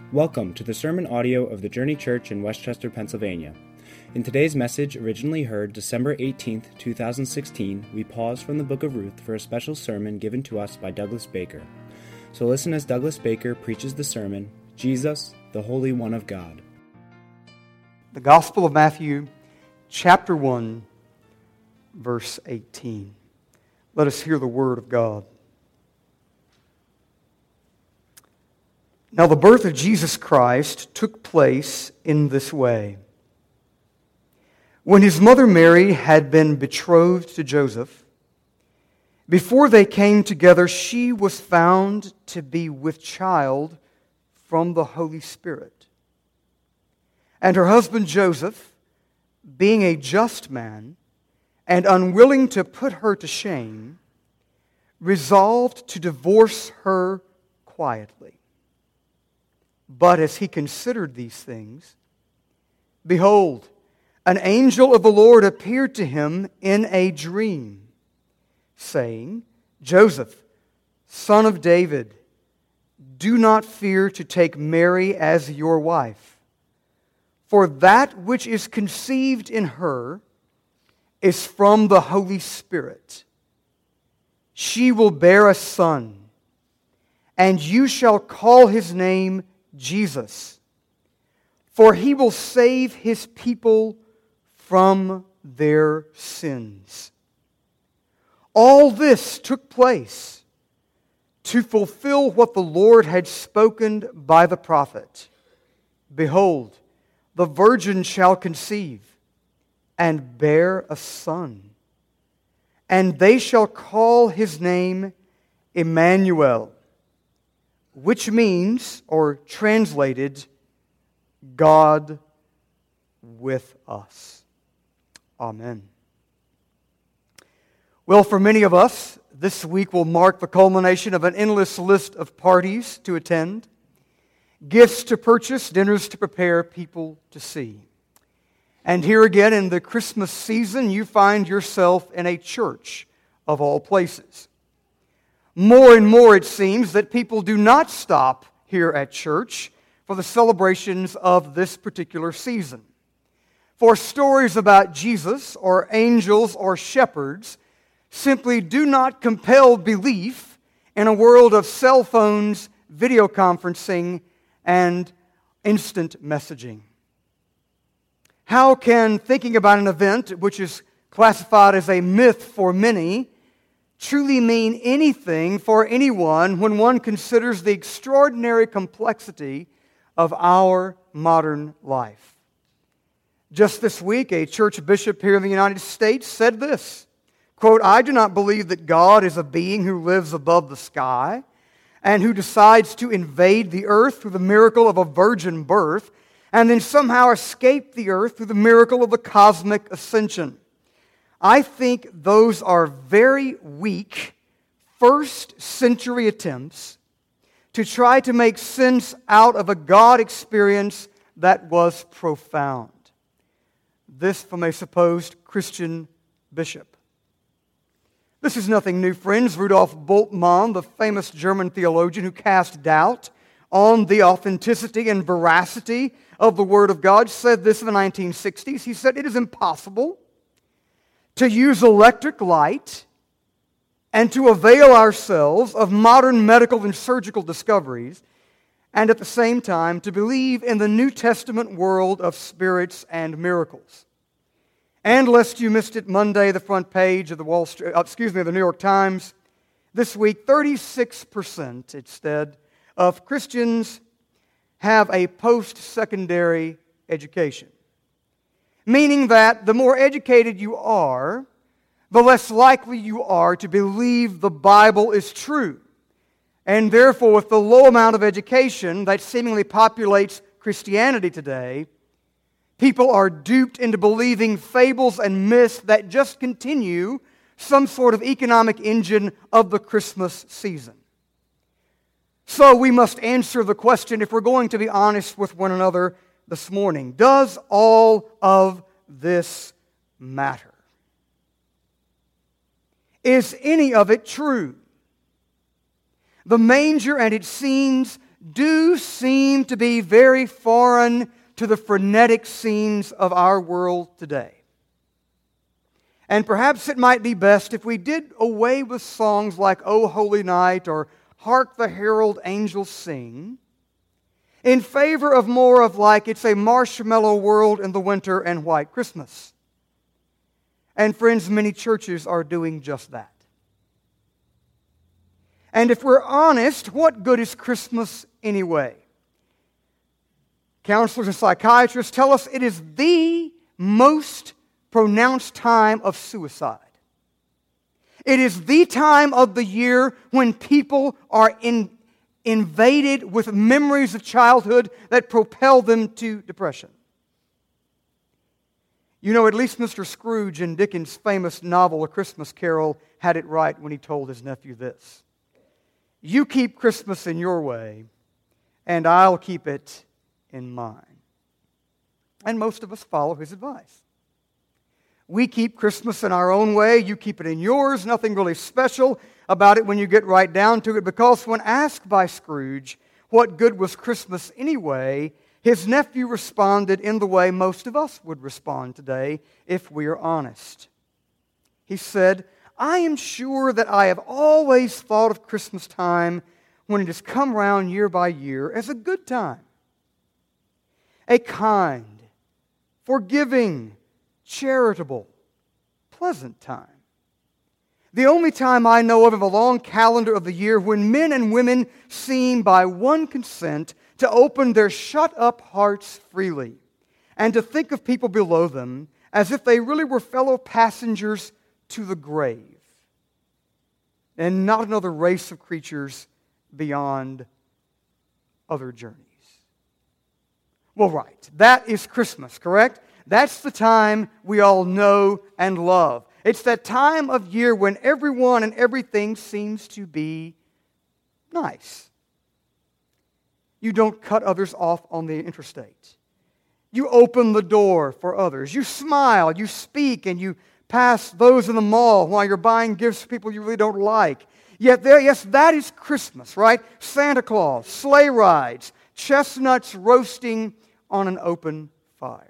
Welcome to the sermon audio of the Journey Church in Westchester, Pennsylvania. In today's message, originally heard December 18th, 2016, we pause from the book of Ruth for a special sermon given to us by Douglas Baker. So listen as Douglas Baker preaches the sermon, Jesus, the Holy One of God. The Gospel of Matthew, chapter 1, verse 18. Let us hear the word of God. Now the birth of Jesus Christ took place in this way. When his mother Mary had been betrothed to Joseph, before they came together, she was found to be with child from the Holy Spirit. And her husband Joseph, being a just man and unwilling to put her to shame, resolved to divorce her quietly. But as he considered these things, behold, an angel of the Lord appeared to him in a dream, saying, Joseph, son of David, do not fear to take Mary as your wife, for that which is conceived in her is from the Holy Spirit. She will bear a son, and you shall call his name Jesus, for he will save his people from their sins. All this took place to fulfill what the Lord had spoken by the prophet. Behold, the virgin shall conceive and bear a son, and they shall call his name Emmanuel, which means, or translated, God with us. Amen. Well, for many of us, this week will mark the culmination of an endless list of parties to attend, gifts to purchase, dinners to prepare, people to see. And here again in the Christmas season, you find yourself in a church of all places. More and more it seems that people do not stop here at church for the celebrations of this particular season. For stories about Jesus or angels or shepherds simply do not compel belief in a world of cell phones, video conferencing, and instant messaging. How can thinking about an event which is classified as a myth for many truly mean anything for anyone when one considers the extraordinary complexity of our modern life? Just this week, a church bishop here in the United States said this, quote, I do not believe that God is a being who lives above the sky and who decides to invade the earth through the miracle of a virgin birth and then somehow escape the earth through the miracle of the cosmic ascension. I think those are very weak first-century attempts to try to make sense out of a God experience that was profound. This from a supposed Christian bishop. This is nothing new, friends. Rudolf Bultmann, the famous German theologian who cast doubt on the authenticity and veracity of the Word of God, said this in the 1960s. He said, it is impossible to use electric light and to avail ourselves of modern medical and surgical discoveries and at the same time to believe in the New Testament world of spirits and miracles. And lest you missed it, Monday, the front page of the New York Times, this week, 36% instead of Christians have a post-secondary education. Meaning that the more educated you are, the less likely you are to believe the Bible is true. And therefore, with the low amount of education that seemingly populates Christianity today, people are duped into believing fables and myths that just continue some sort of economic engine of the Christmas season. So we must answer the question, if we're going to be honest with one another this morning, does all of this matter? Is any of it true? The manger and its scenes do seem to be very foreign to the frenetic scenes of our world today. And perhaps it might be best if we did away with songs like O Holy Night or Hark the Herald Angels Sing, in favor of more of like It's a Marshmallow World in the Winter and White Christmas. And friends, many churches are doing just that. And if we're honest, what good is Christmas anyway? Counselors and psychiatrists tell us it is the most pronounced time of suicide. It is the time of the year when people are invaded with memories of childhood that propel them to depression. You know, at least Mr. Scrooge in Dickens' famous novel, A Christmas Carol, had it right when he told his nephew this: "You keep Christmas in your way, and I'll keep it in mine." And most of us follow his advice. We keep Christmas in our own way, you keep it in yours, nothing really special about it when you get right down to it, because when asked by Scrooge what good was Christmas anyway, his nephew responded in the way most of us would respond today if we are honest. He said, "I am sure that I have always thought of Christmas time when it has come round year by year as a good time. A kind, forgiving, charitable, pleasant time. The only time I know of in the long calendar of the year when men and women seem by one consent to open their shut-up hearts freely and to think of people below them as if they really were fellow passengers to the grave and not another race of creatures beyond other journeys." Well, right. That is Christmas, correct? That's the time we all know and love. It's that time of year when everyone and everything seems to be nice. You don't cut others off on the interstate. You open the door for others. You smile, you speak, and you pass those in the mall while you're buying gifts for people you really don't like. Yet yes, that is Christmas, right? Santa Claus, sleigh rides, chestnuts roasting on an open fire.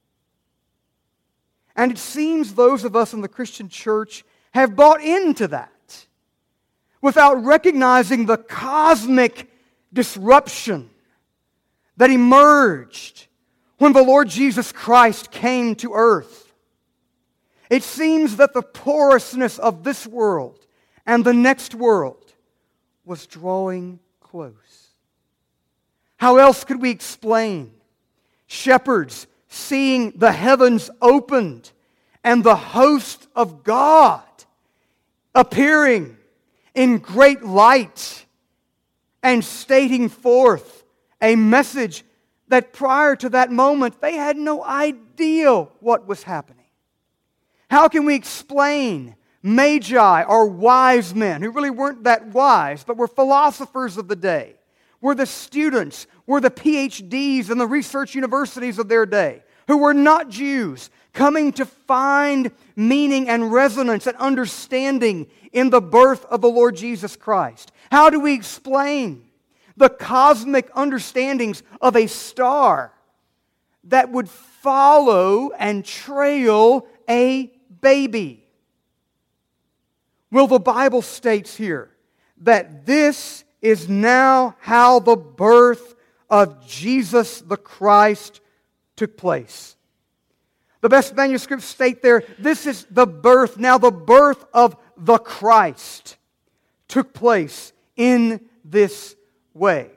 And it seems those of us in the Christian church have bought into that without recognizing the cosmic disruption that emerged when the Lord Jesus Christ came to earth. It seems that the porousness of this world and the next world was drawing close. How else could we explain shepherds seeing the heavens opened and the host of God appearing in great light and stating forth a message that prior to that moment they had no idea what was happening? How can we explain magi or wise men who really weren't that wise but were philosophers of the day, were the students, were the PhDs in the research universities of their day, who were not Jews, coming to find meaning and resonance and understanding in the birth of the Lord Jesus Christ? How do we explain the cosmic understandings of a star that would follow and trail a baby? Well, the Bible states here that this is now how the birth of Jesus the Christ took place. The best manuscripts state there, this is the birth, now the birth of the Christ took place in this way.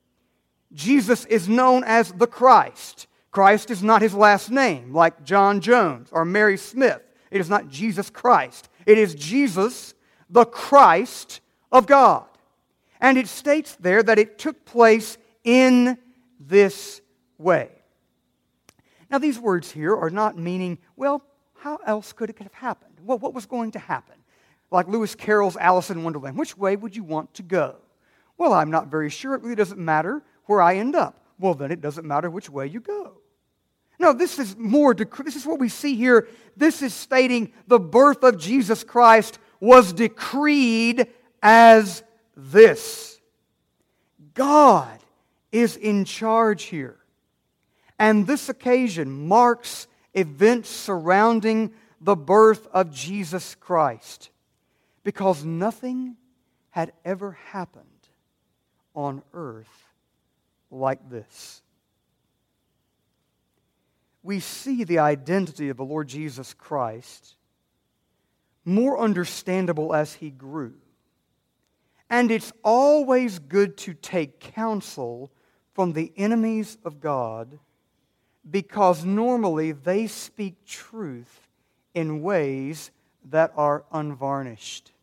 Jesus is known as the Christ. Christ is not his last name, like John Jones or Mary Smith. It is not Jesus Christ. It is Jesus, the Christ of God. And it states there that it took place in this way. Now, these words here are not meaning, well, how else could it have happened? Well, what was going to happen? Like Lewis Carroll's Alice in Wonderland. Which way would you want to go? Well, I'm not very sure. It really doesn't matter where I end up. Well, then it doesn't matter which way you go. No, this is more, this is what we see here. This is stating the birth of Jesus Christ was decreed as this. God is in charge here. And this occasion marks events surrounding the birth of Jesus Christ, because nothing had ever happened on earth like this. We see the identity of the Lord Jesus Christ more understandable as He grew. And it's always good to take counsel from the enemies of God, because normally they speak truth in ways that are unvarnished.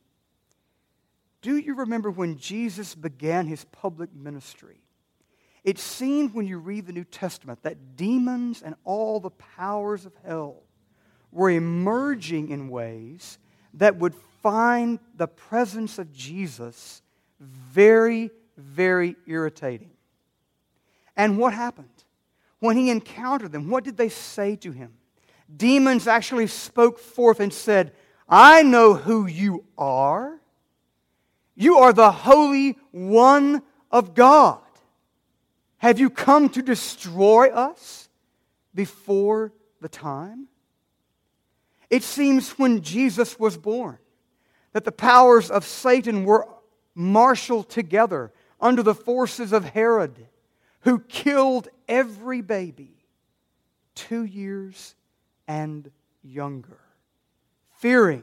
Do you remember when Jesus began His public ministry? It seemed when you read the New Testament that demons and all the powers of hell were emerging in ways that would find the presence of Jesus very, very irritating. And what happened? When He encountered them, what did they say to Him? Demons actually spoke forth and said, "I know who you are. You are the Holy One of God. Have you come to destroy us before the time?" It seems when Jesus was born that the powers of Satan were marshaled together under the forces of Herod, who killed every baby 2 years and younger, fearing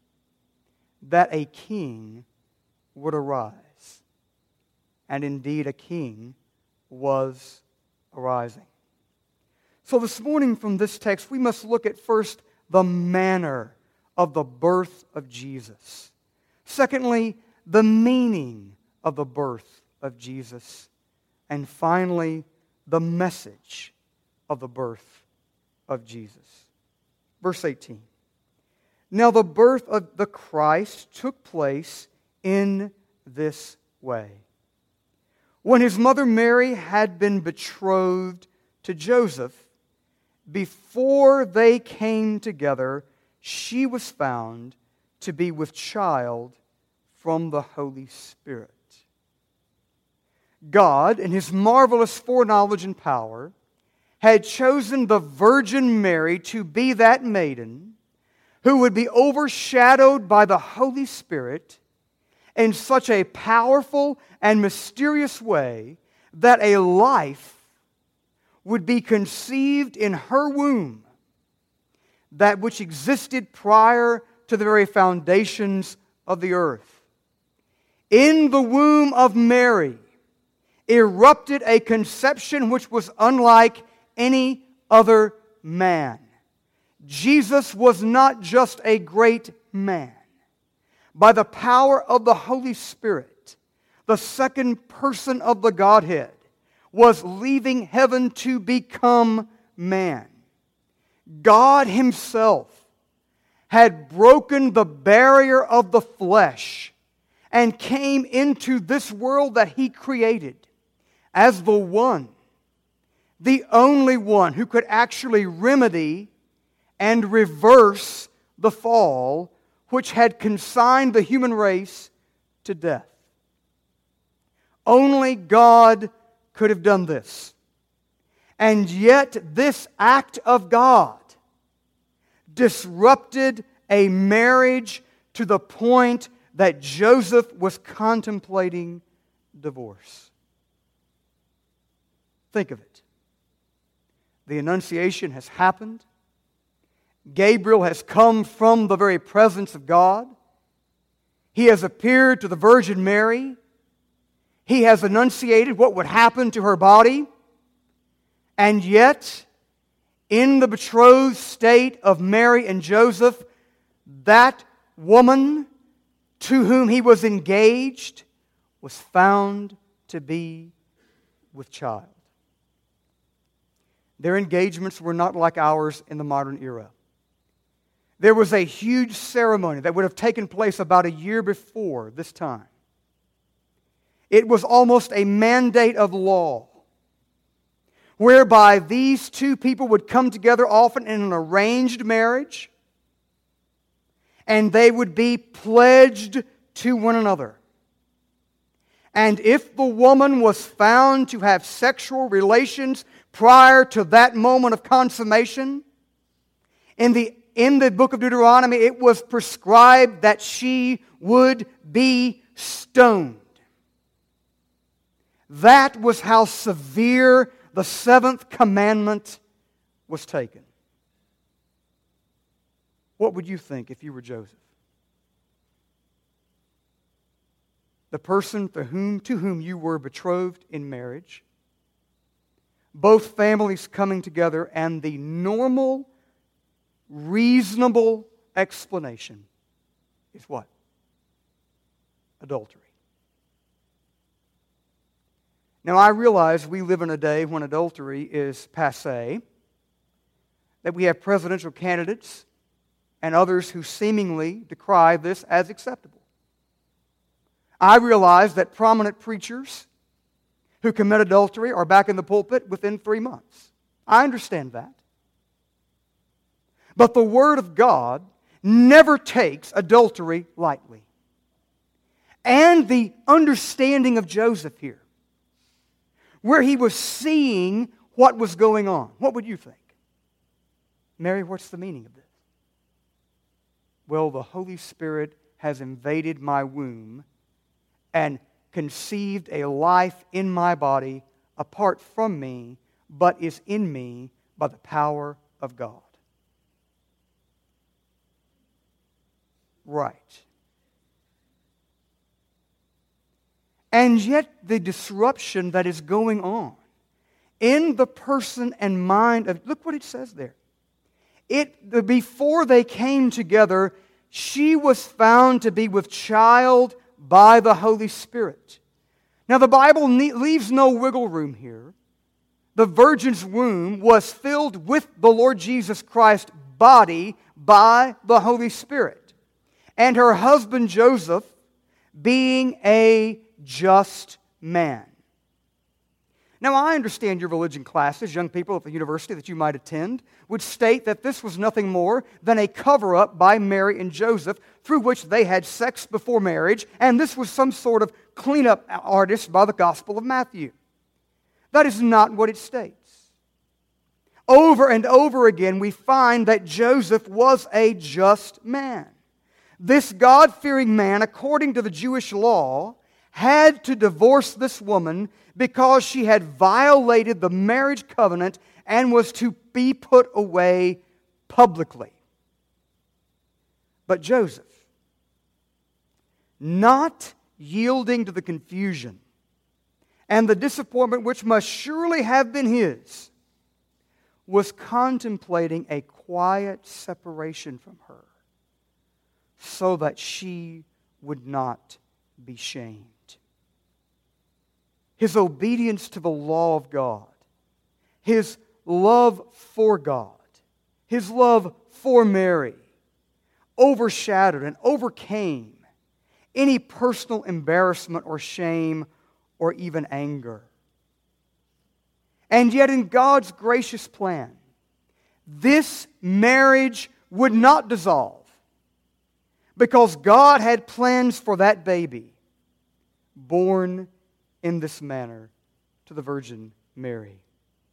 that a king would arise. And indeed, a king was arising. So this morning from this text, we must look at first the manner of the birth of Jesus. Secondly, the meaning of the birth of Jesus. And finally, the message of the birth of Jesus. Verse 18. Now the birth of the Christ took place in this way. When His mother Mary had been betrothed to Joseph, before they came together, she was found to be with child from the Holy Spirit. God, in His marvelous foreknowledge and power, had chosen the Virgin Mary to be that maiden who would be overshadowed by the Holy Spirit in such a powerful and mysterious way that a life would be conceived in her womb, that which existed prior to the very foundations of the earth. In the womb of Mary erupted a conception which was unlike any other man. Jesus was not just a great man. By the power of the Holy Spirit, the second person of the Godhead was leaving heaven to become man. God Himself had broken the barrier of the flesh and came into this world that He created as the one, the only one who could actually remedy and reverse the fall which had consigned the human race to death. Only God could have done this. And yet this act of God disrupted a marriage to the point that Joseph was contemplating divorce. Think of it. The Annunciation has happened. Gabriel has come from the very presence of God. He has appeared to the Virgin Mary. He has enunciated what would happen to her body. And yet, in the betrothed state of Mary and Joseph, that woman to whom he was engaged was found to be with child. Their engagements were not like ours in the modern era. There was a huge ceremony that would have taken place about a year before this time. It was almost a mandate of law, whereby these two people would come together often in an arranged marriage, and they would be pledged to one another. And if the woman was found to have sexual relations prior to that moment of consummation, in the book of Deuteronomy, it was prescribed that she would be stoned. That was how severe the seventh commandment was taken. What would you think if you were Joseph? The person to whom you were betrothed in marriage, both families coming together, and the normal, reasonable explanation is what? Adultery. Now, I realize we live in a day when adultery is passé, that we have presidential candidates and others who seemingly decry this as acceptable. I realize that prominent preachers who commit adultery are back in the pulpit within 3 months. I understand that. But the Word of God never takes adultery lightly. And the understanding of Joseph here, where he was seeing what was going on. What would you think? Mary, what's the meaning of this? Well, the Holy Spirit has invaded my womb and conceived a life in my body apart from me, but is in me by the power of God. Right. And yet the disruption that is going on in the person and mind of, look what it says there. Before they came together, she was found to be with child by the Holy Spirit. Now the Bible leaves no wiggle room here. The virgin's womb was filled with the Lord Jesus Christ's body by the Holy Spirit. And her husband Joseph, being a just man. Now, I understand your religion classes, young people at the university that you might attend, would state that this was nothing more than a cover-up by Mary and Joseph through which they had sex before marriage, and this was some sort of cleanup artist by the Gospel of Matthew. That is not what it states. Over and over again, we find that Joseph was a just man. This God-fearing man, according to the Jewish law, had to divorce this woman because she had violated the marriage covenant and was to be put away publicly. But Joseph, not yielding to the confusion and the disappointment which must surely have been his, was contemplating a quiet separation from her so that she would not be shamed. His obedience to the law of God, his love for God, his love for Mary, overshadowed and overcame any personal embarrassment or shame or even anger. And yet in God's gracious plan, this marriage would not dissolve because God had plans for that baby born in this manner to the Virgin Mary.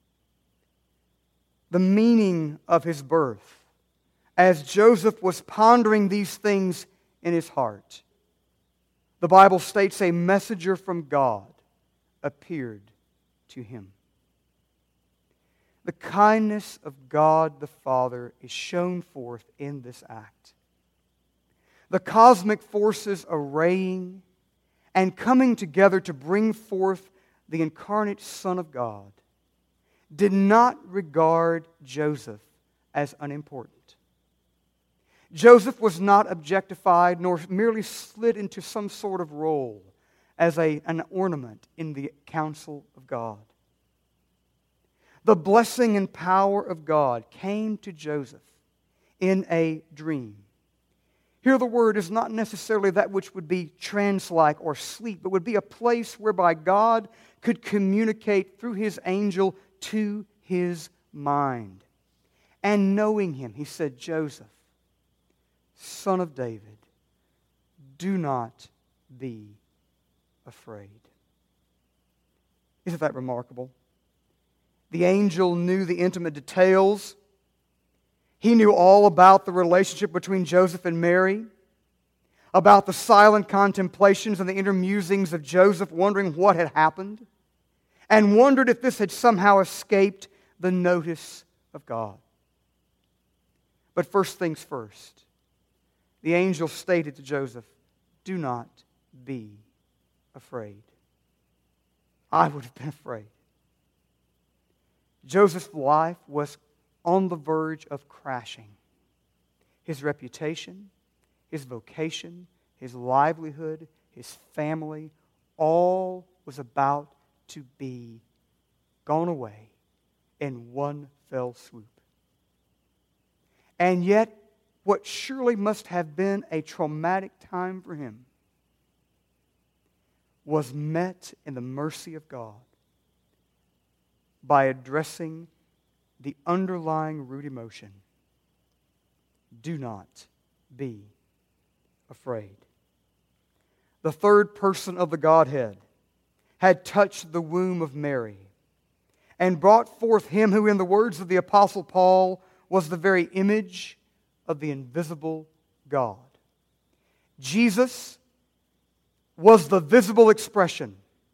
The meaning of his birth, as Joseph was pondering these things in his heart, the Bible states a messenger from God appeared to him. The kindness of God the Father is shown forth in this act. The cosmic forces arraying and coming together to bring forth the incarnate Son of God did not regard Joseph as unimportant. Joseph was not objectified nor merely slid into some sort of role as an ornament in the counsel of God. The blessing and power of God came to Joseph in a dream. Here the word is not necessarily that which would be trance-like or sleep, but would be a place whereby God could communicate through His angel to his mind. And knowing him, he said, Joseph, son of David, do not be afraid. Isn't that remarkable? The angel knew the intimate details. He knew all about the relationship between Joseph and Mary, about the silent contemplations and the inner musings of Joseph, wondering what had happened, and wondered if this had somehow escaped the notice of God. But first things first, the angel stated to Joseph, "Do not be afraid." I would have been afraid. Joseph's life was on the verge of crashing. His reputation, his vocation, his livelihood, his family, all was about to be gone away in one fell swoop. And yet, what surely must have been a traumatic time for him was met in the mercy of God by addressing the underlying root emotion. Do not be afraid. The third person of the Godhead had touched the womb of Mary and brought forth him who, in the words of the Apostle Paul, was the very image of the invisible God. Jesus was the visible expression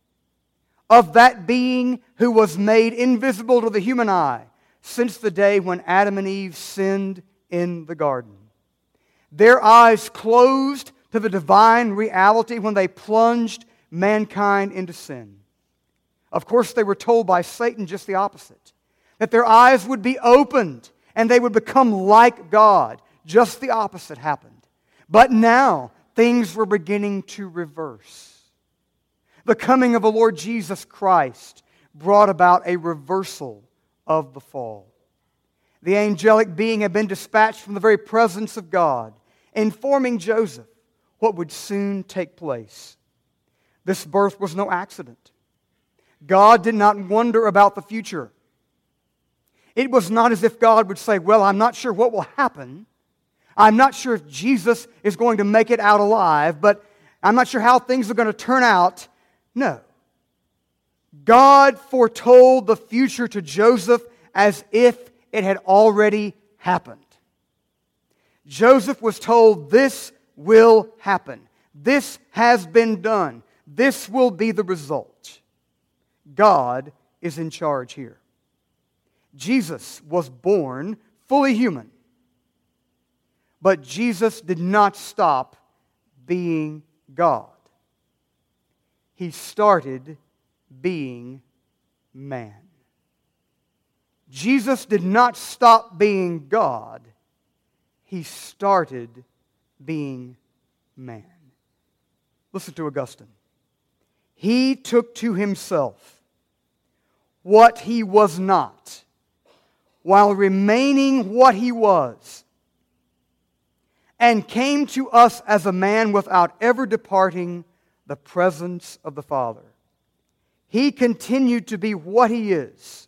of that being who was made invisible to the human eye since the day when Adam and Eve sinned in the garden. Their eyes closed to the divine reality when they plunged mankind into sin. Of course, they were told by Satan just the opposite, that their eyes would be opened and they would become like God. Just the opposite happened. But now, things were beginning to reverse. The coming of the Lord Jesus Christ brought about a reversal of the fall. The angelic being had been dispatched from the very presence of God, informing Joseph what would soon take place. This birth was no accident. God did not wonder about the future. It was not as if God would say, well, I'm not sure what will happen. I'm not sure if Jesus is going to make it out alive, but I'm not sure how things are going to turn out. No. God foretold the future to Joseph as if it had already happened. Joseph was told, this will happen. This has been done. This will be the result. God is in charge here. Jesus was born fully human. But Jesus did not stop being God. He started being man. Jesus did not stop being God. He started being man. Listen to Augustine. He took to himself what he was not, while remaining what he was, and came to us as a man without ever departing the presence of the Father. He continued to be what he is,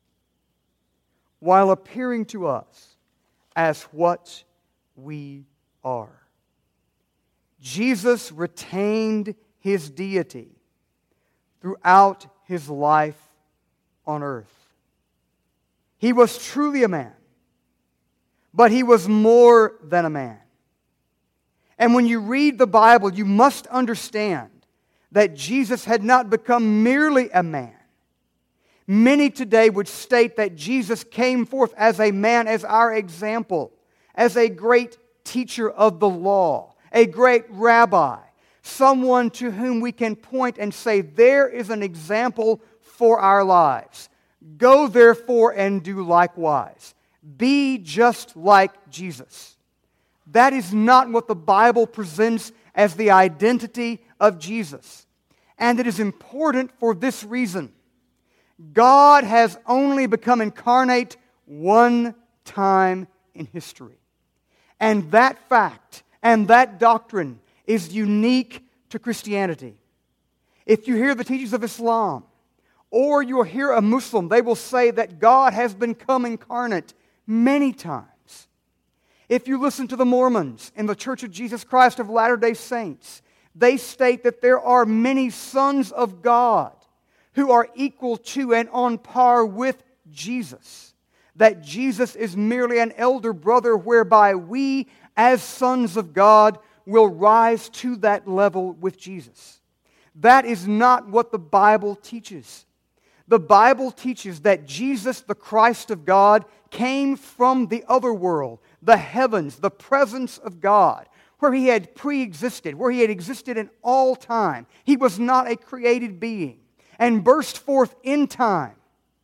while appearing to us as what we are. Jesus retained his deity throughout his life on earth. He was truly a man, but he was more than a man. And when you read the Bible, you must understand that Jesus had not become merely a man. Many today would state that Jesus came forth as a man, as our example, as a great teacher of the law, a great rabbi, someone to whom we can point and say, there is an example for our lives. Go therefore and do likewise. Be just like Jesus. That is not what the Bible presents as the identity of Jesus. And it is important for this reason. God has only become incarnate one time in history. And that fact and that doctrine is unique to Christianity. If you hear the teachings of Islam, or you'll hear a Muslim, they will say that God has become incarnate many times. If you listen to the Mormons in the Church of Jesus Christ of Latter-day Saints, they state that there are many sons of God who are equal to and on par with Jesus. That Jesus is merely an elder brother whereby we, as sons of God, will rise to that level with Jesus. That is not what the Bible teaches. The Bible teaches that Jesus, the Christ of God, came from the other world, the heavens, the presence of God, where He had pre-existed, where He had existed in all time. He was not a created being, and burst forth in time,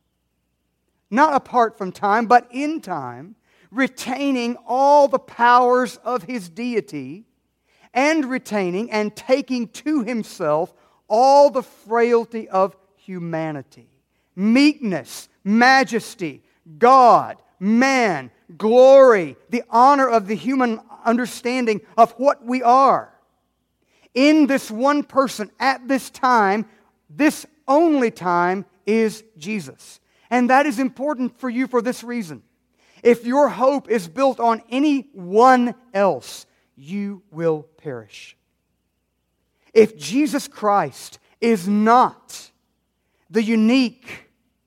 not apart from time, but in time, retaining all the powers of His deity, and retaining and taking to Himself all the frailty of humanity. Meekness, majesty, God, man, glory, the honor of the human understanding of what we are. In this one person, at this time, this only time, is Jesus. And that is important for you for this reason. If your hope is built on anyone else, you will perish. If Jesus Christ is not the unique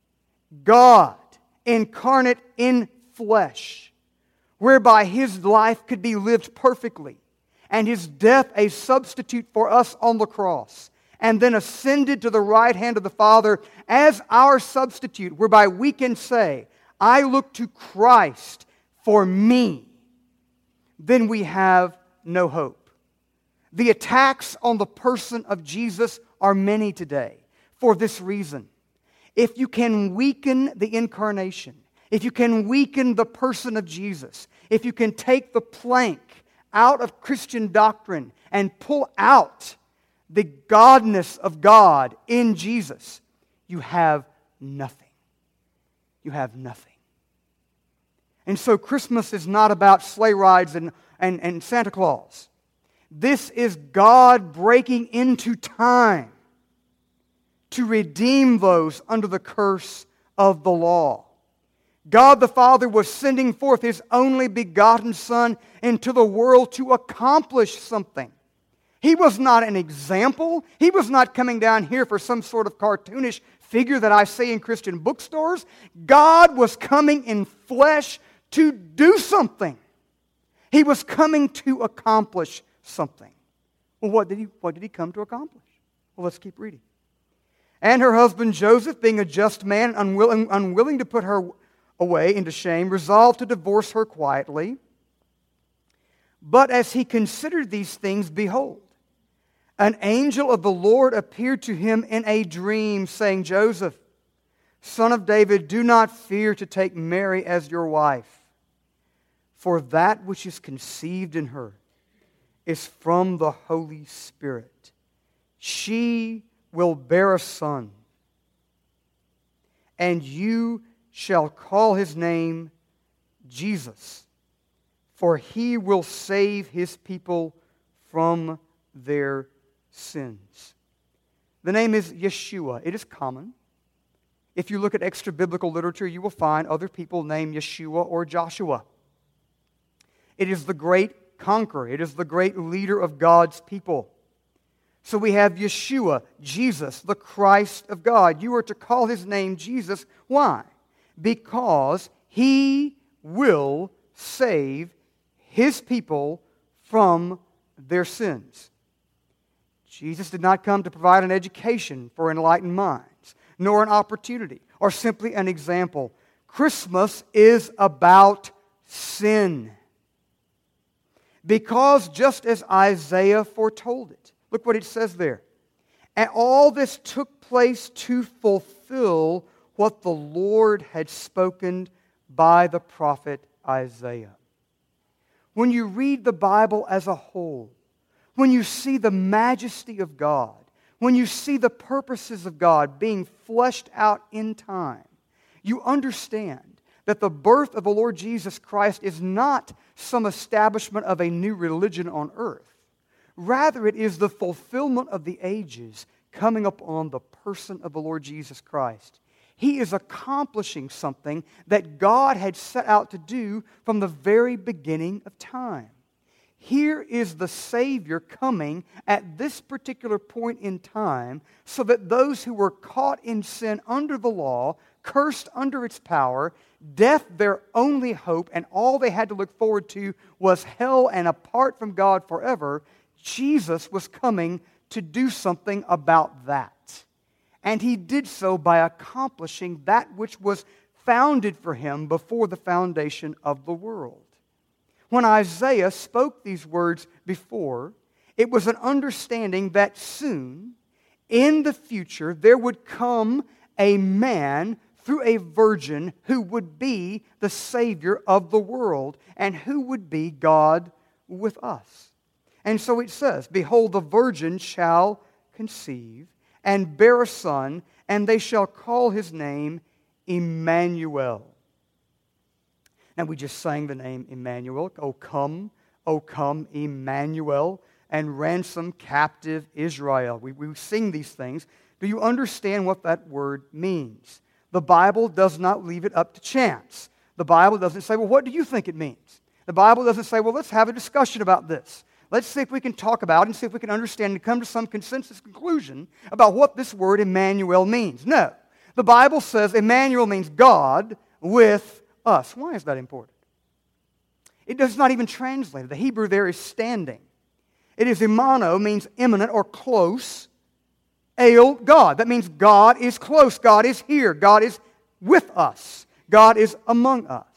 God incarnate in flesh, whereby His life could be lived perfectly, and His death a substitute for us on the cross, and then ascended to the right hand of the Father as our substitute, whereby we can say, I look to Christ for me, then we have no hope. The attacks on the person of Jesus are many today for this reason. If you can weaken the incarnation, if you can weaken the person of Jesus, if you can take the plank out of Christian doctrine and pull out the godness of God in Jesus, you have nothing. You have nothing. And so Christmas is not about sleigh rides and Santa Claus. This is God breaking into time to redeem those under the curse of the law. God the Father was sending forth His only begotten Son into the world to accomplish something. He was not an example. He was not coming down here for some sort of cartoonish figure that I see in Christian bookstores. God was coming in flesh to do something. He was coming to accomplish something. Well, what did He come to accomplish? Well, let's keep reading. And her husband Joseph, being a just man, unwilling to put her away into shame, resolved to divorce her quietly. But as he considered these things, behold, an angel of the Lord appeared to him in a dream, saying, Joseph, son of David, do not fear to take Mary as your wife, for that which is conceived in her is from the Holy Spirit. She will bear a son, and you shall call His name Jesus, for He will save His people from their sins. The name is Yeshua. It is common. If you look at extra-biblical literature, you will find other people named Yeshua or Joshua. It is the great conqueror. It is the great leader of God's people. So we have Yeshua, Jesus, the Christ of God. You are to call His name Jesus. Why? Because He will save His people from their sins. Jesus did not come to provide an education for enlightened minds, nor an opportunity, or simply an example. Christmas is about sin. Because just as Isaiah foretold it, look what it says there. And all this took place to fulfill what the Lord had spoken by the prophet Isaiah. When you read the Bible as a whole, when you see the majesty of God, when you see the purposes of God being fleshed out in time, you understand that the birth of the Lord Jesus Christ is not some establishment of a new religion on earth. Rather, it is the fulfillment of the ages coming upon the person of the Lord Jesus Christ. He is accomplishing something that God had set out to do from the very beginning of time. Here is the Savior coming at this particular point in time so that those who were caught in sin under the law, cursed under its power, death their only hope, and all they had to look forward to was hell and apart from God forever, Jesus was coming to do something about that. And He did so by accomplishing that which was founded for Him before the foundation of the world. When Isaiah spoke these words before, it was an understanding that soon, in the future, there would come a man through a virgin who would be the Savior of the world and who would be God with us. And so it says, "Behold, the virgin shall conceive and bear a son, and they shall call his name Emmanuel." Now we just sang the name Emmanuel. O come, Emmanuel, and ransom captive Israel. We sing these things. Do you understand what that word means? The Bible does not leave it up to chance. The Bible doesn't say, well, what do you think it means? The Bible doesn't say, well, let's have a discussion about this. Let's see if we can talk about it and see if we can understand and come to some consensus conclusion about what this word Emmanuel means. No. The Bible says Emmanuel means God with us. Why is that important? It does not even translate it. The Hebrew there is standing. It is imano, means imminent or close. El, God. That means God is close. God is here. God is with us. God is among us.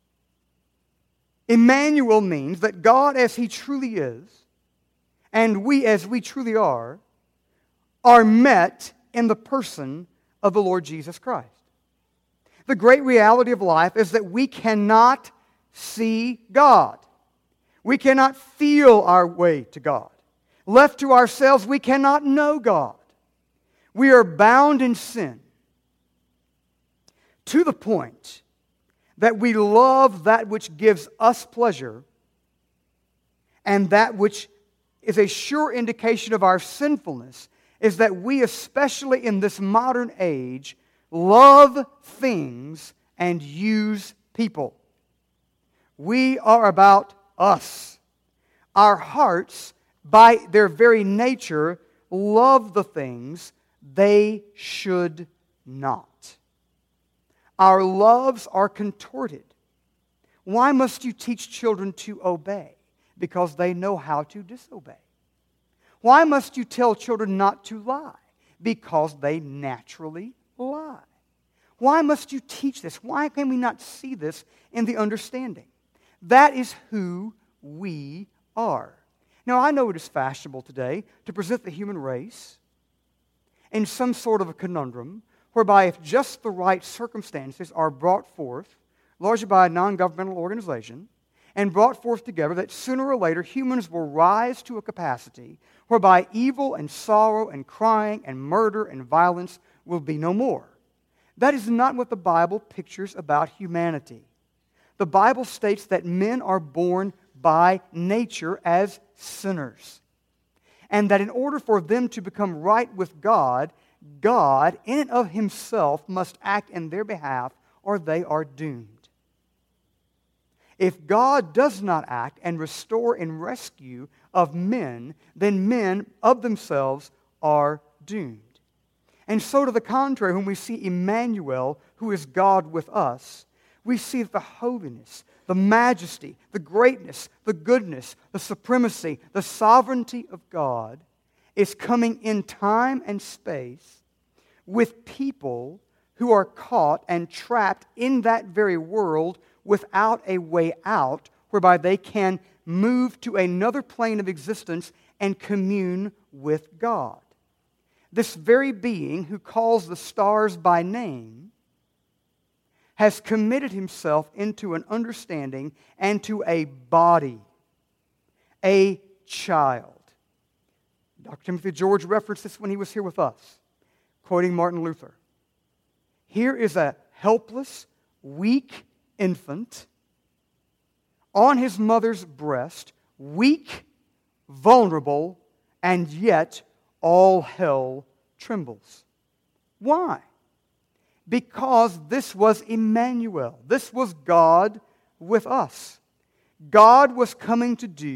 Emmanuel means that God as He truly is, and we as we truly are met in the person of the Lord Jesus Christ. The great reality of life is that we cannot see God. We cannot feel our way to God. Left to ourselves, we cannot know God. We are bound in sin to the point that we love that which gives us pleasure, and that which is a sure indication of our sinfulness is that we, especially in this modern age, love things and use people. We are about us. Our hearts, by their very nature, love the things they should not. Our loves are contorted. Why must you teach children to obey? Because they know how to disobey. Why must you tell children not to lie? Because they naturally lie. Why must you teach this? Why can we not see this in the understanding? That is who we are. Now, I know it is fashionable today to present the human race in some sort of a conundrum whereby if just the right circumstances are brought forth, largely by a non-governmental organization, and brought forth together, that sooner or later humans will rise to a capacity whereby evil and sorrow and crying and murder and violence will be no more. That is not what the Bible pictures about humanity. The Bible states that men are born by nature as sinners, and that in order for them to become right with God, God, in and of Himself, must act in their behalf, or they are doomed. If God does not act and restore and rescue of men, then men of themselves are doomed. And so to the contrary, when we see Emmanuel, who is God with us, we see that the holiness, the majesty, the greatness, the goodness, the supremacy, the sovereignty of God is coming in time and space with people who are caught and trapped in that very world without a way out, whereby they can move to another plane of existence and commune with God. This very being who calls the stars by name has committed himself into an understanding and to a body, a child. Dr. Timothy George referenced this when he was here with us, quoting Martin Luther. Here is a helpless, weak infant on his mother's breast, weak, vulnerable, and yet all hell trembles. Why? Because this was Emmanuel. This was God with us. God was coming to do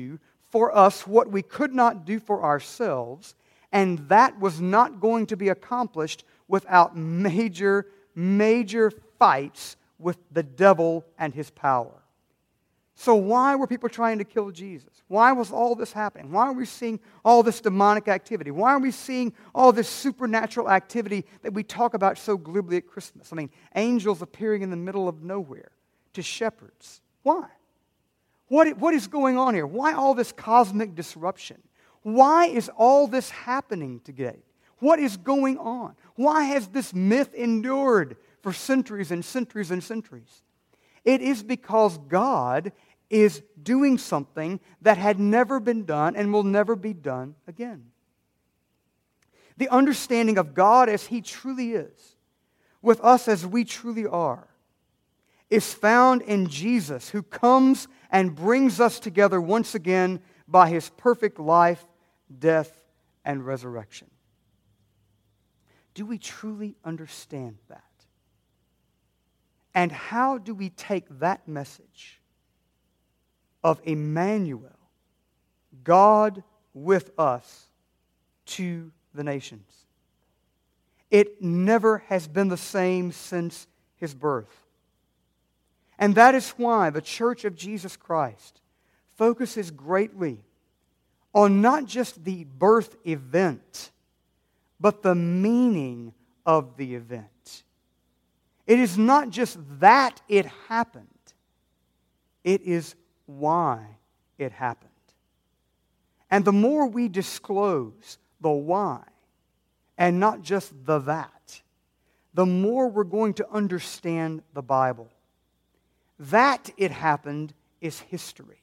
for us what we could not do for ourselves, and that was not going to be accomplished without major, major fights with the devil and his power. So why were people trying to kill Jesus? Why was all this happening? Why are we seeing all this demonic activity? Why are we seeing all this supernatural activity that we talk about so glibly at Christmas? I mean, angels appearing in the middle of nowhere to shepherds. Why? What is going on here? Why all this cosmic disruption? Why is all this happening today? What is going on? Why has this myth endured for centuries and centuries and centuries? It is because God is doing something that had never been done and will never be done again. The understanding of God as He truly is, with us as we truly are, is found in Jesus, who comes and brings us together once again by His perfect life, death, and resurrection. Do we truly understand that? And how do we take that message of Emmanuel, God with us, to the nations? It never has been the same since His birth. And that is why the Church of Jesus Christ focuses greatly on not just the birth event, but the meaning of the event. It is not just that it happened, it is why it happened. And the more we disclose the why, and not just the that, the more we're going to understand the Bible. That it happened is history.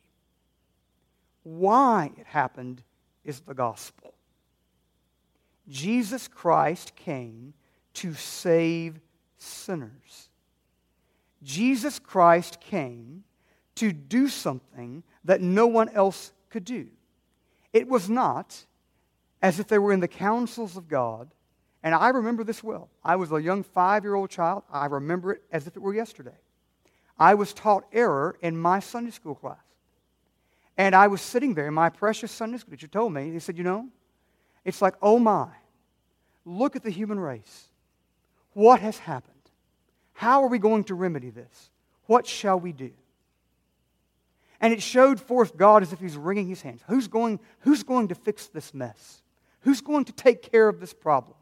Why it happened is the gospel. Jesus Christ came to save sinners. Jesus Christ came to do something that no one else could do. It was not as if they were in the counsels of God, and I remember this well. I was a young 5-year-old child. I remember it as if it were yesterday. I was taught error in my Sunday school class. And I was sitting there, and my precious Sunday school teacher told me, he said, it's like, oh my, look at the human race. What has happened? How are we going to remedy this? What shall we do? And it showed forth God as if He's wringing His hands. Who's going to fix this mess? Who's going to take care of this problem?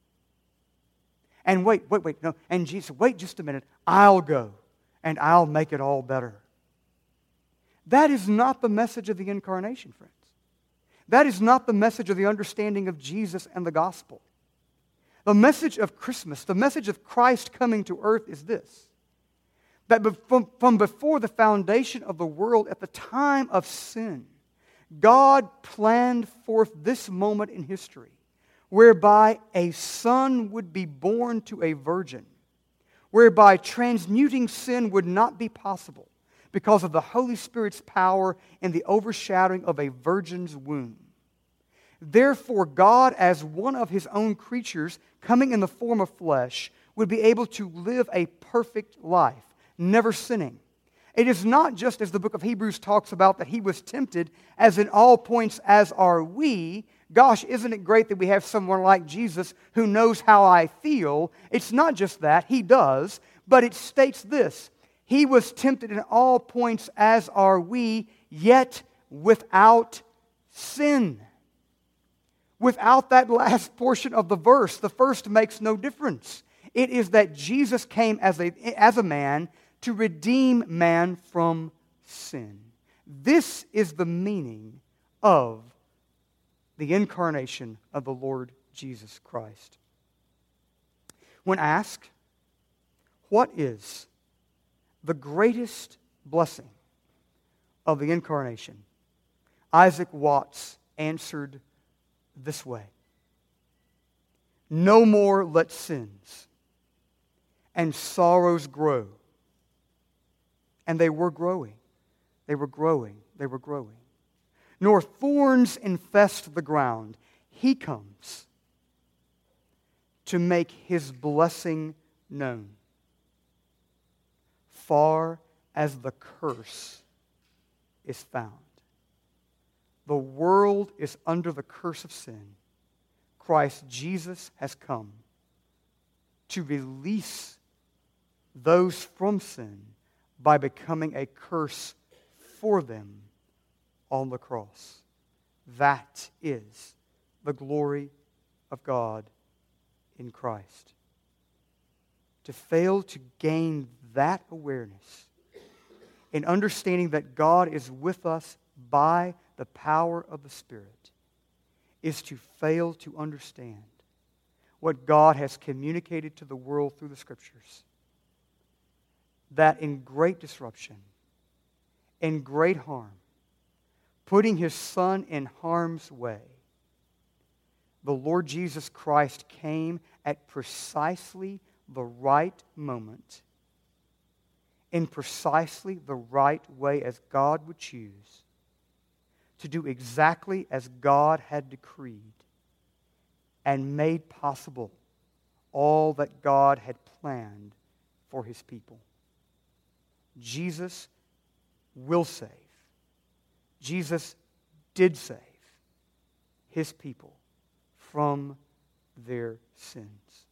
And wait, no. And Jesus said, wait just a minute. I'll go, and I'll make it all better. That is not the message of the incarnation, friends. That is not the message of the understanding of Jesus and the gospel. The message of Christmas, the message of Christ coming to earth is this: that from before the foundation of the world, at the time of sin, God planned forth this moment in history whereby a son would be born to a virgin, whereby transmuting sin would not be possible because of the Holy Spirit's power in the overshadowing of a virgin's womb. Therefore, God, as one of His own creatures, coming in the form of flesh, would be able to live a perfect life, never sinning. It is not just, as the book of Hebrews talks about, that He was tempted as in all points as are we. Gosh, isn't it great that we have someone like Jesus who knows how I feel? It's not just that. He does. But it states this: He was tempted in all points as are we, yet without sin. Without that last portion of the verse, the first makes no difference. It is that Jesus came as a man to redeem man from sin. This is the meaning of the incarnation of the Lord Jesus Christ. When asked, what is the greatest blessing of the incarnation, Isaac Watts answered this way: no more let sins and sorrows grow. And they were growing. They were growing. They were growing. Nor thorns infest the ground. He comes to make His blessing known, far as the curse is found. the world is under the curse of sin, Christ Jesus has come to release those from sin by becoming a curse for them on the cross. That is the glory of God in Christ. To fail to gain that awareness in understanding that God is with us by the power of the Spirit is to fail to understand what God has communicated to the world through the Scriptures. That in great disruption, in great harm, putting His Son in harm's way, the Lord Jesus Christ came at precisely the right moment, in precisely the right way as God would choose, to do exactly as God had decreed and made possible all that God had planned for His people. Jesus will save. Jesus did save His people from their sins.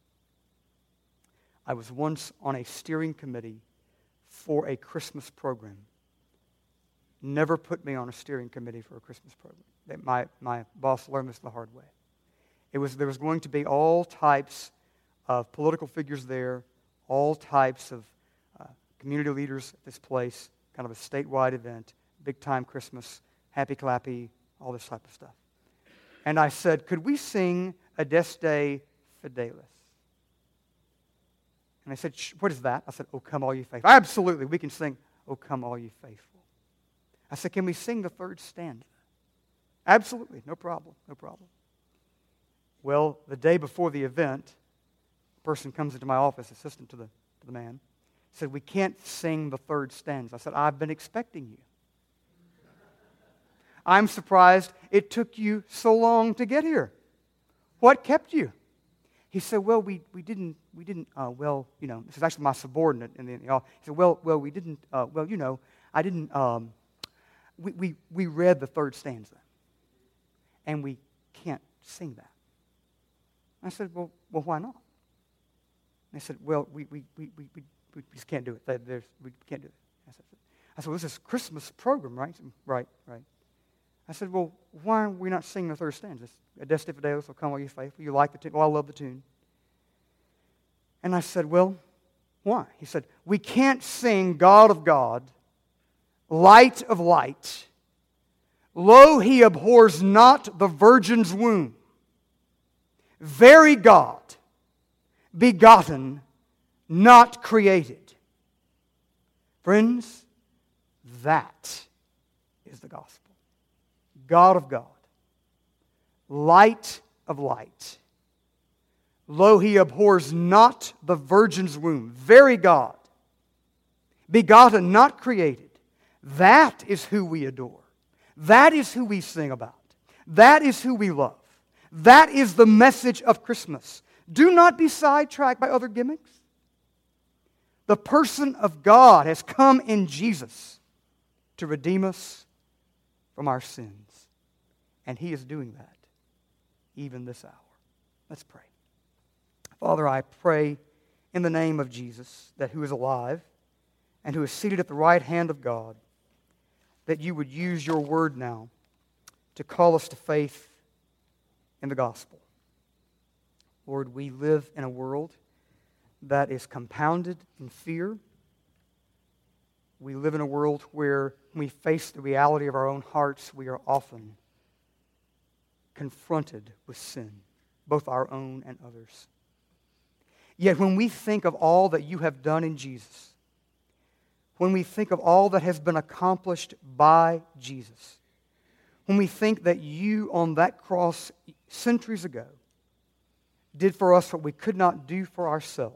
I was once on a steering committee for a Christmas program. Never put me on a steering committee for a Christmas program. My boss learned this the hard way. There was going to be all types of political figures there, all types of community leaders at this place, kind of a statewide event, big-time Christmas, happy clappy, all this type of stuff. And I said, could we sing Adeste Fidelis? And they said, what is that? I said, O come all you faithful. Absolutely, we can sing, O come all you faithful. I said, can we sing the third stanza? Absolutely, no problem, no problem. Well, the day before the event, a person comes into my office, assistant to the man, said, we can't sing the third stanza. I said, I've been expecting you. I'm surprised it took you so long to get here. What kept you? He said, well, we didn't, this is actually my subordinate in the office. He said, we didn't, I didn't, we read the third stanza, and we can't sing that. I said, well, why not? And they said, well, we just can't do it. We can't do it. I said, well, this is a Christmas program, right? Right. I said, well, why are we not singing the third stanza? Adeste Fidelis, O come all you faithful. You like the tune? Well, I love the tune. And I said, well, why? He said, we can't sing God of God, Light of light. Lo, He abhors not the virgin's womb. Very God, begotten, not created. Friends, that is the gospel. God of God, light of light. Lo, He abhors not the virgin's womb. Very God, begotten, not created. That is who we adore. That is who we sing about. That is who we love. That is the message of Christmas. Do not be sidetracked by other gimmicks. The person of God has come in Jesus to redeem us from our sins. And He is doing that even this hour. Let's pray. Father, I pray in the name of Jesus, that who is alive and who is seated at the right hand of God, that you would use your word now to call us to faith in the gospel. Lord, we live in a world that is compounded in fear. We live in a world where when we face the reality of our own hearts, we are often confronted with sin, both our own and others. Yet when we think of all that you have done in Jesus, when we think of all that has been accomplished by Jesus, when we think that you on that cross centuries ago did for us what we could not do for ourselves,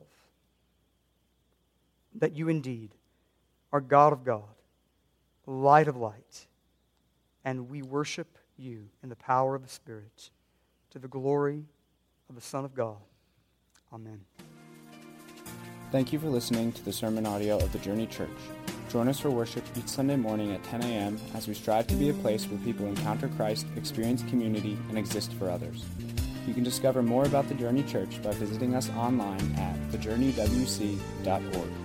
that you indeed are God of God, light of light, and we worship you in the power of the Spirit to the glory of the Son of God. Amen. Thank you for listening to the sermon audio of the Journey Church. Join us for worship each Sunday morning at 10 a.m. as we strive to be a place where people encounter Christ, experience community, and exist for others. You can discover more about the Journey Church by visiting us online at thejourneywc.org.